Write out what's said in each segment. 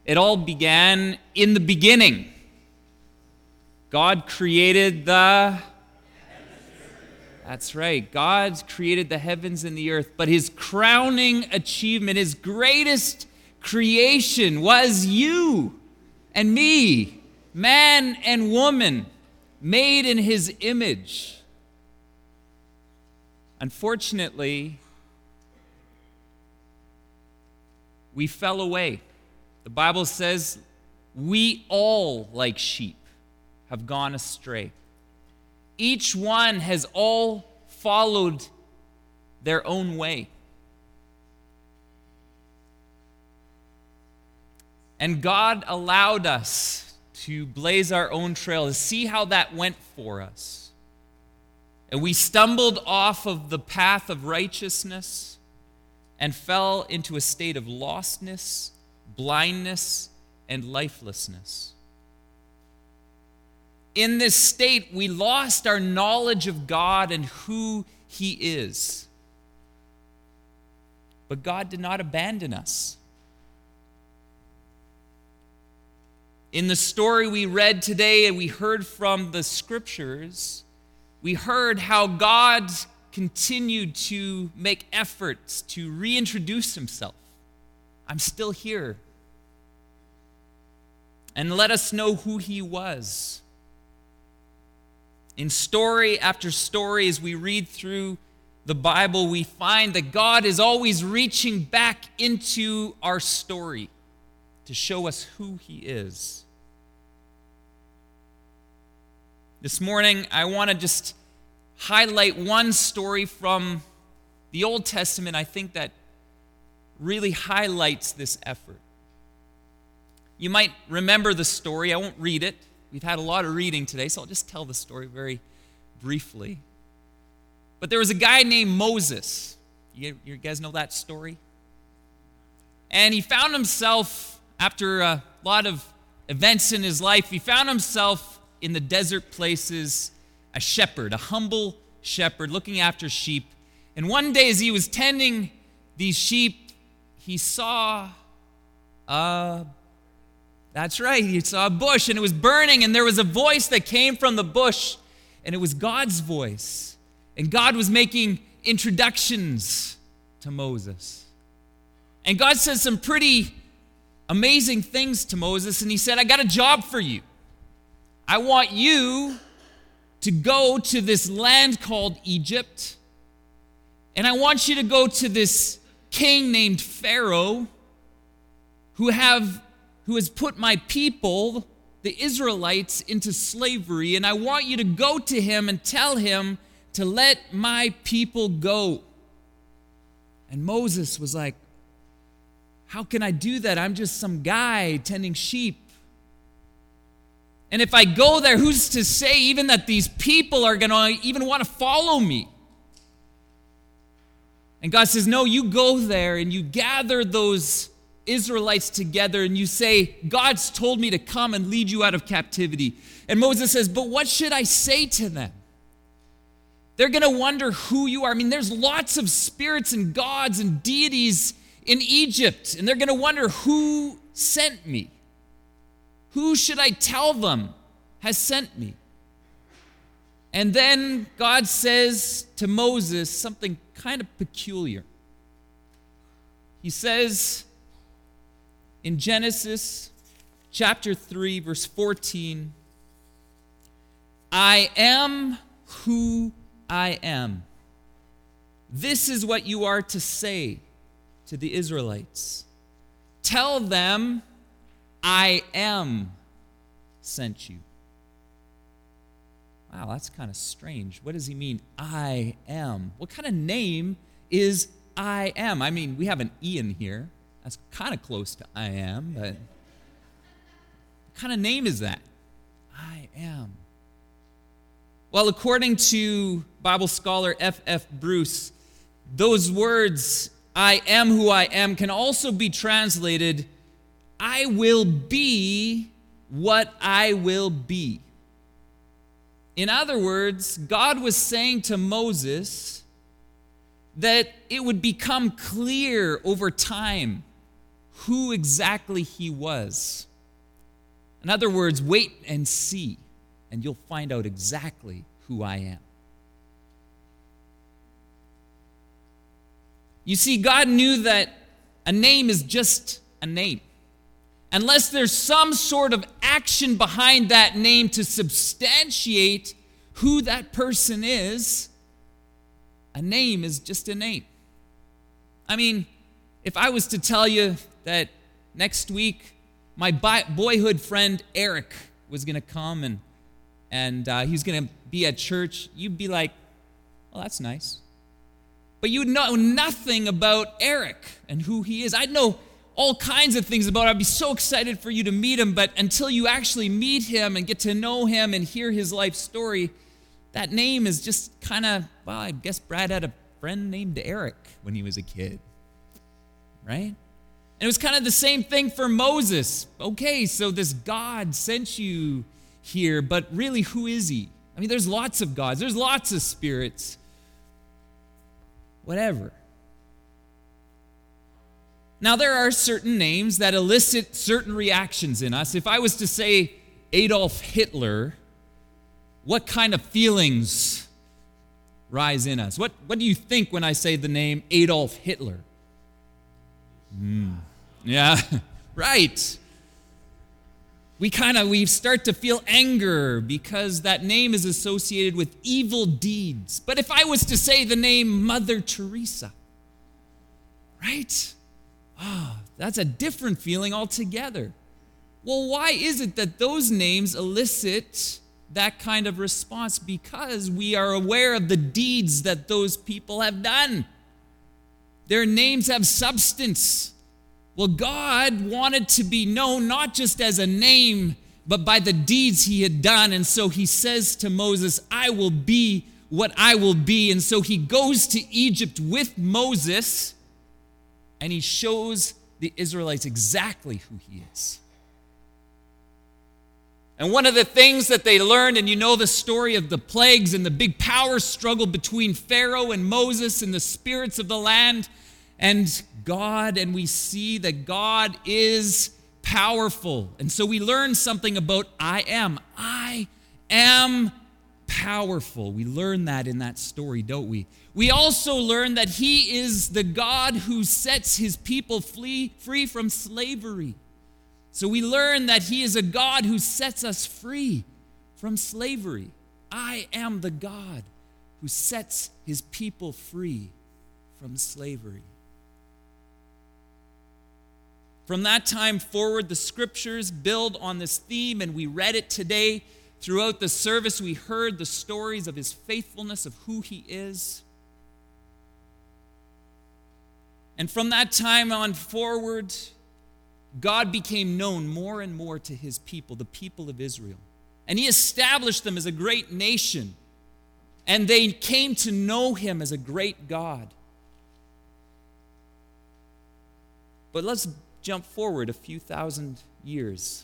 It all began in the beginning. God created That's right. God created the heavens and the earth, but his crowning achievement, his greatest creation was you and me, man and woman, made in his image. Unfortunately, we fell away. The Bible says we all, like sheep, have gone astray. Each one has all followed their own way. And God allowed us to blaze our own trail, to see how that went for us. And we stumbled off of the path of righteousness and fell into a state of lostness, blindness, and lifelessness. In this state, we lost our knowledge of God and who he is. But God did not abandon us. In the story we read today and we heard from the scriptures, we heard how God continued to make efforts to reintroduce himself. I'm still here. And let us know who he was. In story after story, as we read through the Bible, we find that God is always reaching back into our story to show us who he is. This morning, I want to just highlight one story from the Old Testament, I think, that really highlights this effort. You might remember the story. I won't read it. We've had a lot of reading today, so I'll just tell the story very briefly. But there was a guy named Moses. You guys know that story? And he found himself, after a lot of events in his life, he found himself in the desert places, a shepherd, a humble shepherd looking after sheep. And one day as he was tending these sheep, he saw That's right, he saw a bush and it was burning, and there was a voice that came from the bush, and it was God's voice. And God was making introductions to Moses. And God says some pretty amazing things to Moses, and he said, I got a job for you. I want you to go to this land called Egypt, and I want you to go to this king named Pharaoh who has put my people, the Israelites, into slavery, and I want you to go to him and tell him to let my people go. And Moses was like, how can I do that? I'm just some guy tending sheep. And if I go there, who's to say even that these people are going to even want to follow me? And God says, no, you go there and you gather those Israelites together and you say, God's told me to come and lead you out of captivity. And Moses says, but what should I say to them? They're going to wonder who you are. I mean, there's lots of spirits and gods and deities in Egypt, and they're going to wonder who sent me. Who should I tell them has sent me? And then God says to Moses something kind of peculiar. He says in Genesis chapter 3, verse 14, I am who I am. This is what you are to say to the Israelites. Tell them, I am sent you. Wow, that's kind of strange. What does he mean, I am? What kind of name is I am? I mean, we have an E in here. That's kind of close to I am, but what kind of name is that? I am. Well, according to Bible scholar F.F. Bruce, those words, I am who I am, can also be translated, I will be what I will be. In other words, God was saying to Moses that it would become clear over time who exactly he was. In other words, wait and see, and you'll find out exactly who I am. You see, God knew that a name is just a name. Unless there's some sort of action behind that name to substantiate who that person is, a name is just a name. I mean, if I was to tell you that next week my boyhood friend Eric was going to come and he's going to be at church, you'd be like, well, that's nice. But you would know nothing about Eric and who he is. I'd know all kinds of things about him. I'd be so excited for you to meet him, but until you actually meet him and get to know him and hear his life story, that name is just kind of, well, I guess Brad had a friend named Eric when he was a kid, right? And it was kind of the same thing for Moses. Okay, so this God sent you here, but really, who is he? I mean, there's lots of gods. There's lots of spirits. Whatever. Now, there are certain names that elicit certain reactions in us. If I was to say Adolf Hitler, what kind of feelings rise in us? What do you think when I say the name Adolf Hitler? Yeah, right. We start to feel anger because that name is associated with evil deeds. But if I was to say the name Mother Teresa, right? That's a different feeling altogether. Well, why is it that those names elicit that kind of response? Because we are aware of the deeds that those people have done. Their names have substance. Well, God wanted to be known not just as a name, but by the deeds he had done. And so he says to Moses, I will be what I will be. And so he goes to Egypt with Moses, and he shows the Israelites exactly who he is. And one of the things that they learned, and you know the story of the plagues and the big power struggle between Pharaoh and Moses and the spirits of the land and God, and we see that God is powerful. And so we learn something about I am. I am powerful. We learn that in that story, don't we? We also learn that he is the God who sets his people free from slavery. So we learn that he is a God who sets us free from slavery. I am the God who sets his people free from slavery. From that time forward, the scriptures build on this theme, and we read it today. Throughout the service, we heard the stories of his faithfulness, of who he is. And from that time on forward, God became known more and more to his people, the people of Israel. And he established them as a great nation. And they came to know him as a great God. But let's jump forward a few thousand years.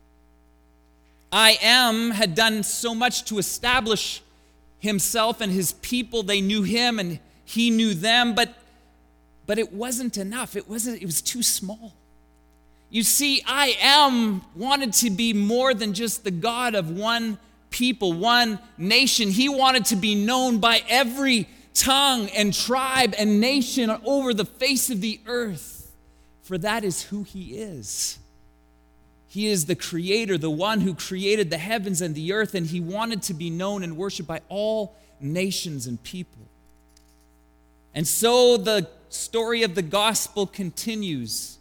I Am had done so much to establish himself and his people. They knew him and he knew them, but it wasn't enough. It was too small. You see, I Am wanted to be more than just the God of one people, one nation. He wanted to be known by every tongue and tribe and nation over the face of the earth. For that is who he is. He is the creator, the one who created the heavens and the earth, and he wanted to be known and worshiped by all nations and people. And so the story of the gospel continues.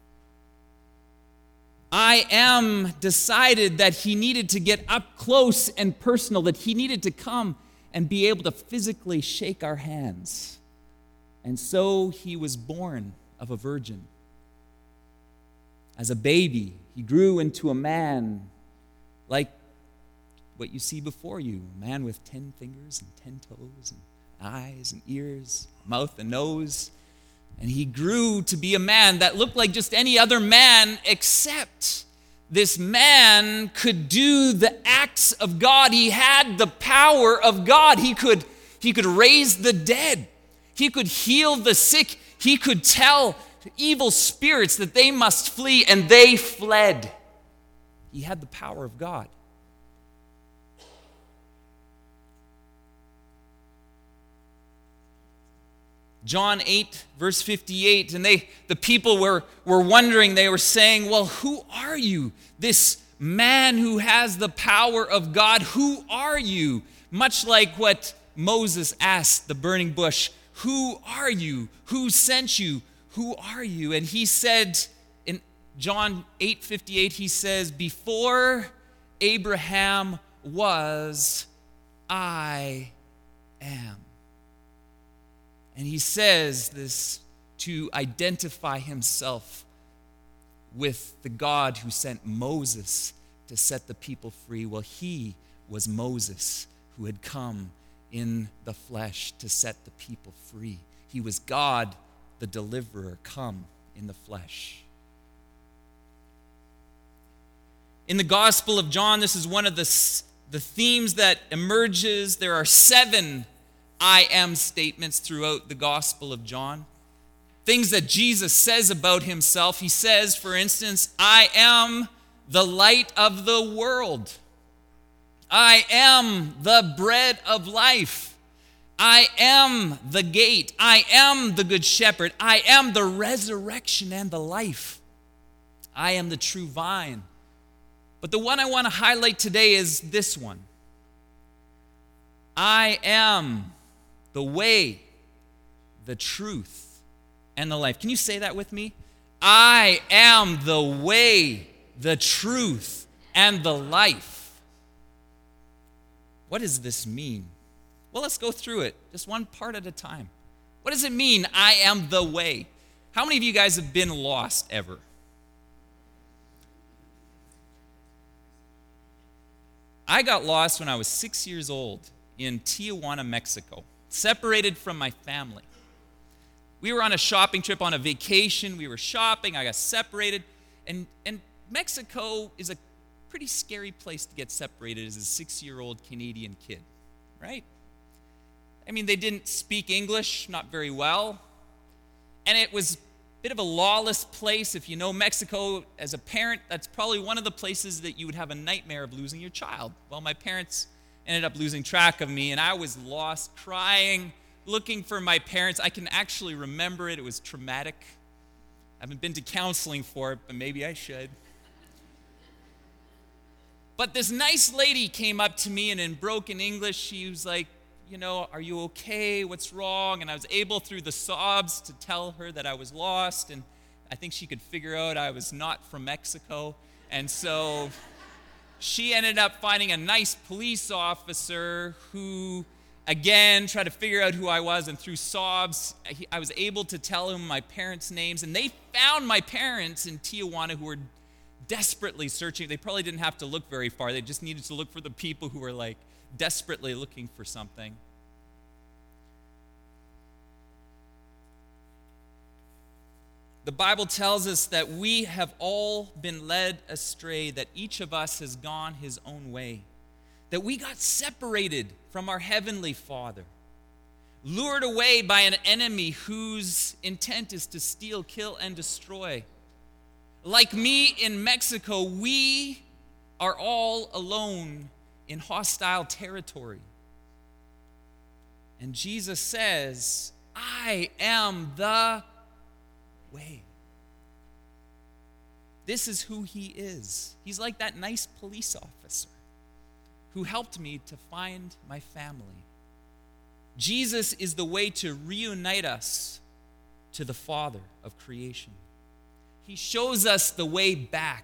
I Am decided that he needed to get up close and personal, that he needed to come and be able to physically shake our hands. And so he was born of a virgin. As a baby, he grew into a man like what you see before you, a man with 10 fingers and 10 toes and eyes and ears, mouth and nose. And he grew to be a man that looked like just any other man, except this man could do the acts of God. He had the power of God. He could raise the dead. He could heal the sick. He could tell evil spirits that they must flee, and they fled. He had the power of God. John 8, verse 58, and the people were wondering, they were saying, well, who are you? This man who has the power of God, who are you? Much like what Moses asked the burning bush, who are you? Who sent you? Who are you? And he said in John 8:58, he says, before Abraham was, I am. And he says this to identify himself with the God who sent Moses to set the people free. Well, he was Moses who had come in the flesh to set the people free. He was God, the deliverer, come in the flesh. In the Gospel of John, this is one of the themes that emerges. There are 7 I am statements throughout the Gospel of John. Things that Jesus says about himself. He says, for instance, I am the light of the world. I am the bread of life. I am the gate. I am the good shepherd. I am the resurrection and the life. I am the true vine. But the one I want to highlight today is this one. I am the way, the truth, and the life. Can you say that with me? I am the way, the truth, and the life. What does this mean? Well, let's go through it, just one part at a time. What does it mean, I am the way? How many of you guys have been lost ever? I got lost when I was 6 years old in Tijuana, Mexico, separated from my family. We were on a shopping trip, on a vacation. We were shopping. I got separated. And Mexico is a pretty scary place to get separated as a 6-year-old Canadian kid, right? I mean, they didn't speak English, not very well. And it was a bit of a lawless place. If you know Mexico as a parent, that's probably one of the places that you would have a nightmare of losing your child. Well, my parents ended up losing track of me, and I was lost, crying, looking for my parents. I can actually remember it. It was traumatic. I haven't been to counseling for it, but maybe I should. But this nice lady came up to me, and in broken English, she was like, are you okay? What's wrong? And I was able, through the sobs, to tell her that I was lost, and I think she could figure out I was not from Mexico. And so she ended up finding a nice police officer who, again, tried to figure out who I was, and through sobs, I was able to tell him my parents' names, and they found my parents in Tijuana who were desperately searching. They probably didn't have to look very far. They just needed to look for the people who were desperately looking for something. The Bible tells us that we have all been led astray, that each of us has gone his own way, that we got separated from our Heavenly Father, lured away by an enemy whose intent is to steal, kill, and destroy. Like me in Mexico, we are all alone in hostile territory. And Jesus says, I am the way. This is who he is. He's like that nice police officer who helped me to find my family. Jesus is the way to reunite us to the Father of creation. He shows us the way back.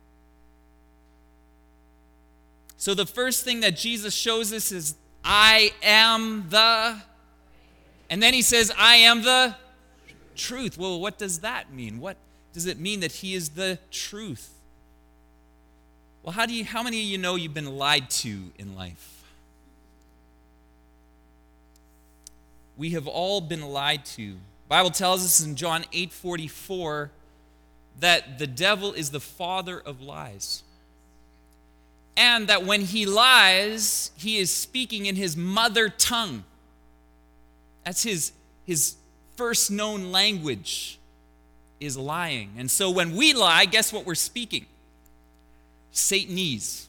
So the first thing that Jesus shows us is, I am the, and then he says, I am the truth. Well, what does that mean? What does it mean that he is the truth? Well, how many of you know you've been lied to in life? We have all been lied to. The Bible tells us in John 8:44 that the devil is the father of lies. And that when he lies, he is speaking in his mother tongue. That's his first known language, is lying. And so when we lie, guess what we're speaking? Satanese.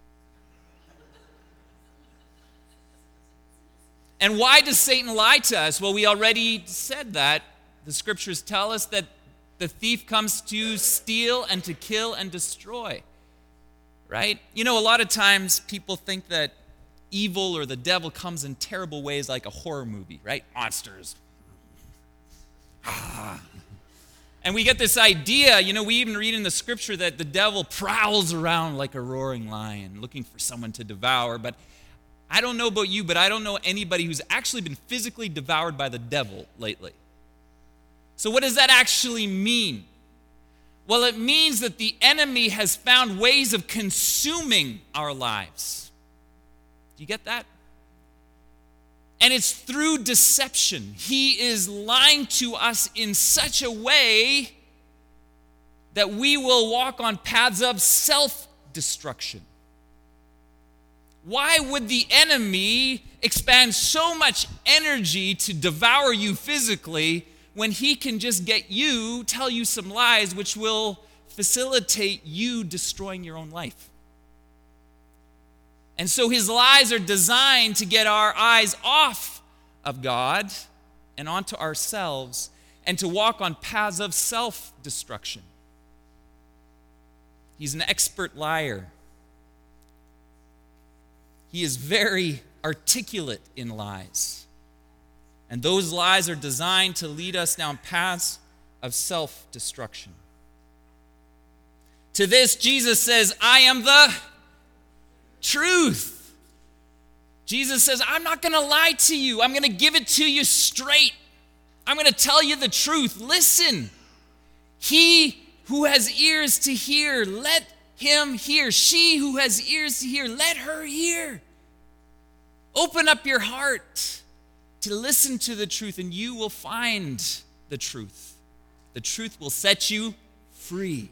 And why does Satan lie to us? Well, we already said that. The scriptures tell us that the thief comes to steal and to kill and destroy. Right? You know, a lot of times people think that evil or the devil comes in terrible ways like a horror movie, right? Monsters. And we get this idea, you know, we even read in the scripture that the devil prowls around like a roaring lion looking for someone to devour. But I don't know about you, but I don't know anybody who's actually been physically devoured by the devil lately. So what does that actually mean? Well, it means that the enemy has found ways of consuming our lives. Do you get that? And it's through deception. He is lying to us in such a way that we will walk on paths of self-destruction. Why would the enemy expend so much energy to devour you physically when he can just tell you some lies which will facilitate you destroying your own life? And so his lies are designed to get our eyes off of God and onto ourselves and to walk on paths of self-destruction. He's an expert liar. He is very articulate in lies. And those lies are designed to lead us down paths of self-destruction. To this, Jesus says, I am the truth. Jesus says, I'm not going to lie to you. I'm going to give it to you straight. I'm going to tell you the truth. Listen. He who has ears to hear, let him hear. She who has ears to hear, let her hear. Open up your heart to listen to the truth, and you will find the truth. The truth will set you free.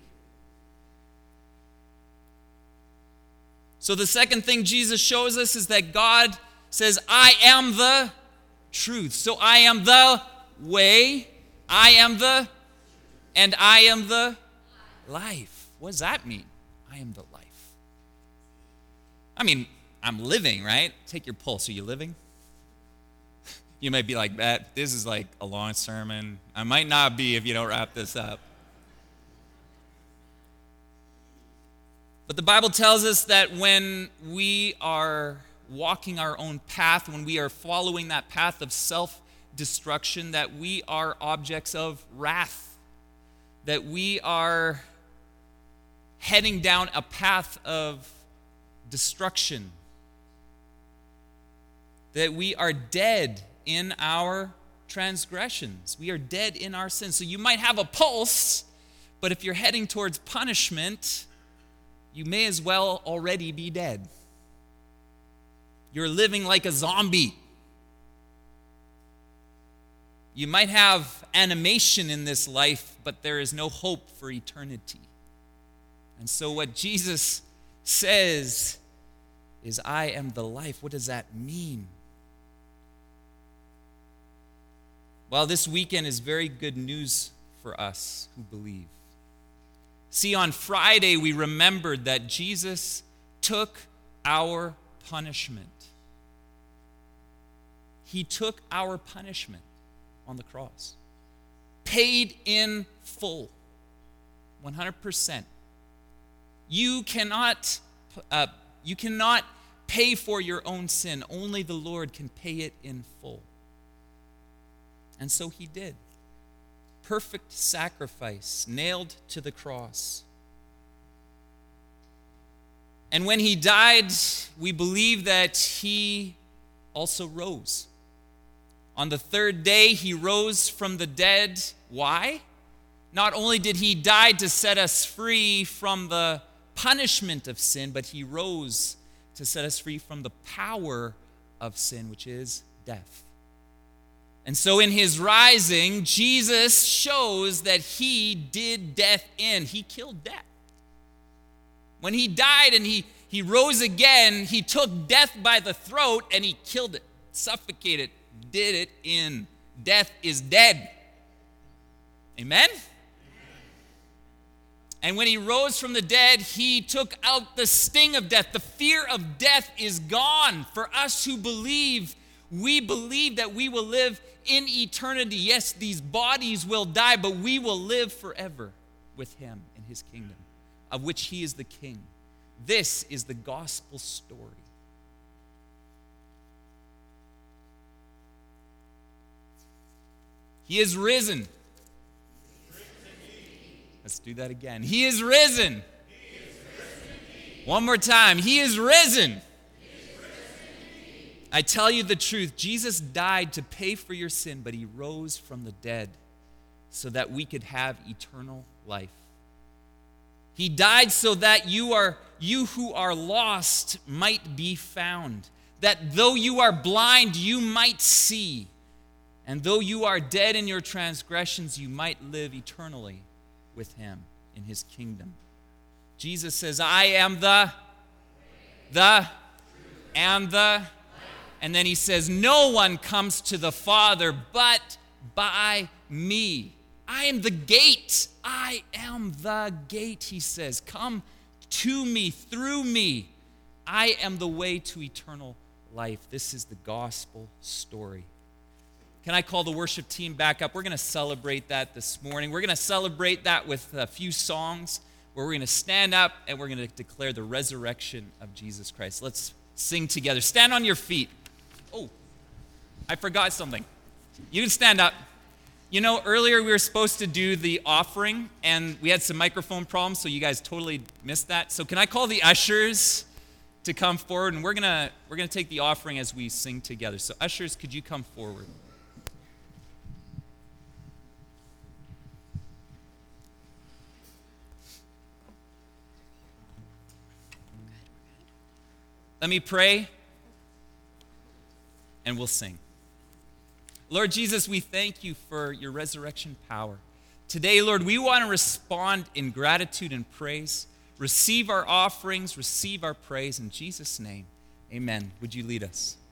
So the second thing Jesus shows us is that God says, I am the truth. So I am the way, I am the life. What does that mean? I am the life. I mean, I'm living, right? Take your pulse. Are you living? You might be like, this is like a long sermon. I might not be if you don't wrap this up. But the Bible tells us that when we are walking our own path, when we are following that path of self-destruction, that we are objects of wrath, that we are heading down a path of destruction, that we are dead in our transgressions. We are dead in our sins. So you might have a pulse, but if you're heading towards punishment, you may as well already be dead. You're living like a zombie. You might have animation in this life, but there is no hope for eternity. And so what Jesus says is, I am the life. What does that mean? Well, this weekend is very good news for us who believe. See, on Friday, we remembered that Jesus took our punishment. He took our punishment on the cross. Paid in full. 100%. You cannot pay for your own sin. Only the Lord can pay it in full. And so he did. Perfect sacrifice, nailed to the cross. And when he died, we believe that he also rose. On the third day, he rose from the dead. Why? Not only did he die to set us free from the punishment of sin, but he rose to set us free from the power of sin, which is death. And so in his rising, Jesus shows that he did death in. He killed death. When he died and he rose again, he took death by the throat and he killed it, suffocated, did it in. Death is dead. Amen? And when he rose from the dead, he took out the sting of death. The fear of death is gone. For us who believe, we believe that we will live in eternity. Yes, these bodies will die, but we will live forever with him in his kingdom, of which he is the king. This is the gospel story. He is risen. Let's do that again. He is risen. He is risen. One more time. He is risen. He is risen. I tell you the truth. Jesus died to pay for your sin, but he rose from the dead so that we could have eternal life. He died so that you who are lost might be found. That though you are blind, you might see. And though you are dead in your transgressions, you might live eternally with him in his kingdom. Jesus says, I am the, and the, and then he says, no one comes to the Father but by me. I am the gate. I am the gate, he says. Come to me, through me. I am the way to eternal life. This is the gospel story. Can I call the worship team back up? We're going to celebrate that this morning. We're going to celebrate that with a few songs where we're going to stand up and we're going to declare the resurrection of Jesus Christ. Let's sing together. Stand on your feet. Oh, I forgot something. You can stand up. You know, earlier we were supposed to do the offering and we had some microphone problems, so you guys totally missed that. So can I call the ushers to come forward? And we're going to take the offering as we sing together. So ushers, could you come forward? Let me pray, and we'll sing. Lord Jesus, we thank you for your resurrection power. Today, Lord, we want to respond in gratitude and praise. Receive our offerings, receive our praise. In Jesus' name, amen. Would you lead us?